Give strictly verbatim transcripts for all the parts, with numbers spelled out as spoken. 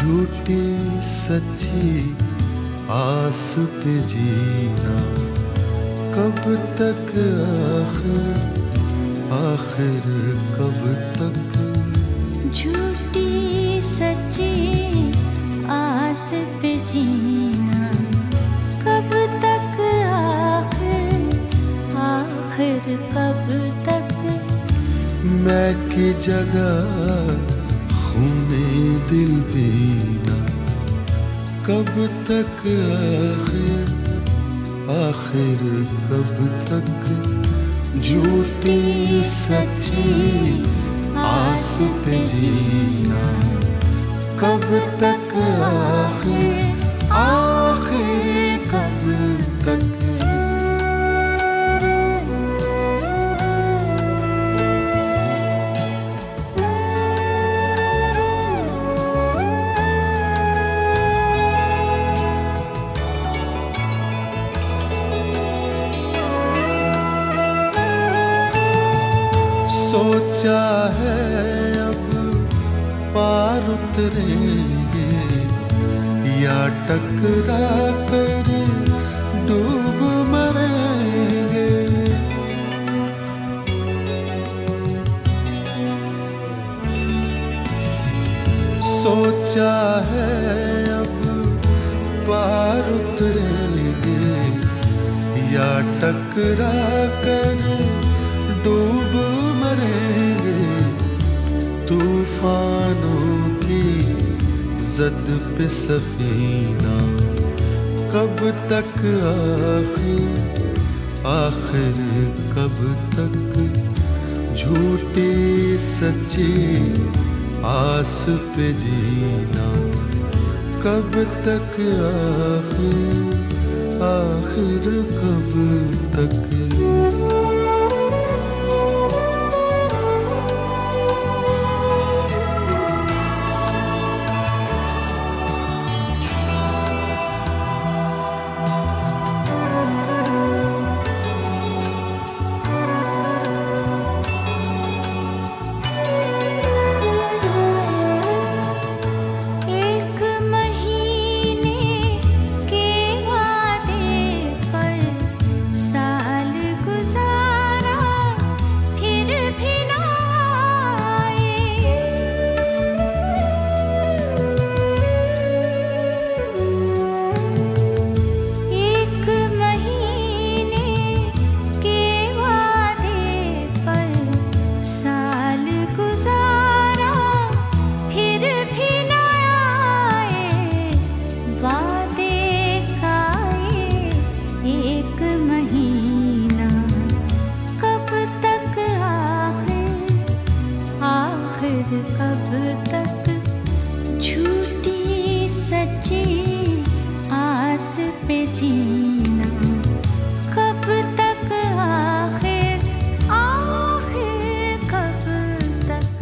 झूठी सच्ची आस पे जीना कब तक, आखिर आखिर कब तक। झूठी सच्ची आस पे जीना कब तक, आखिर आखिर कब तक। मैं की जगह खूने दिल पीना कब तक, आखिर आखिर कब तक। झूठी सच्ची आस पे जीना कब तक, आखिर आखिर कब तक। सोचा है अब पार उतरेंगे या टकरा कर डूब मरेंगे। सोचा है अब पार उतरेंगे या टकरा कर डूब मरेंगे। तूफानों की जद पे सफीना कब तक, आखिर आखिर कब तक। झूठी सच्ची आस पे जीना कब तक, आखिर आखिर कब तक। कब तक झूठी सच्ची आस पे जीना कब तक, आखिर आखिर कब तक।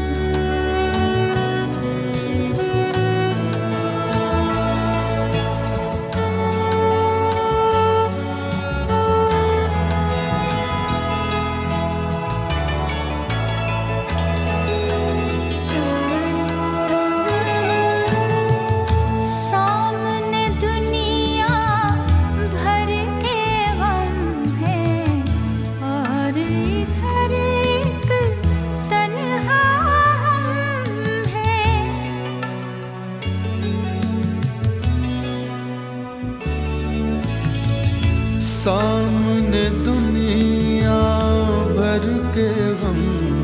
सामने दुनिया भर के गम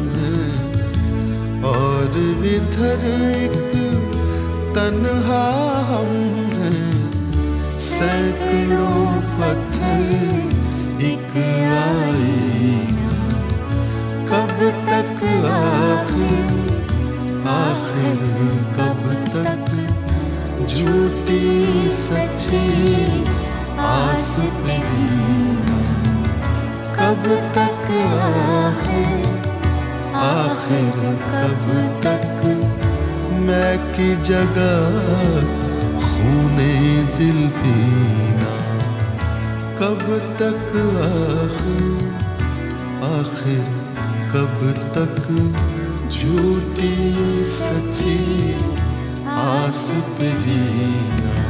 हैं और इधर एक तन्हा हम हैं। सैकड़ों पत्थर एक आईना कब तक, आखिर आखिर कब तक। झूठी सच्ची आस पे जीना कब तक, आखिर आखिर कब तक। मैं की जगह खूने दिल पीना कब तक, आखिर आखिर कब तक। झूठी सच्ची आस पे जीना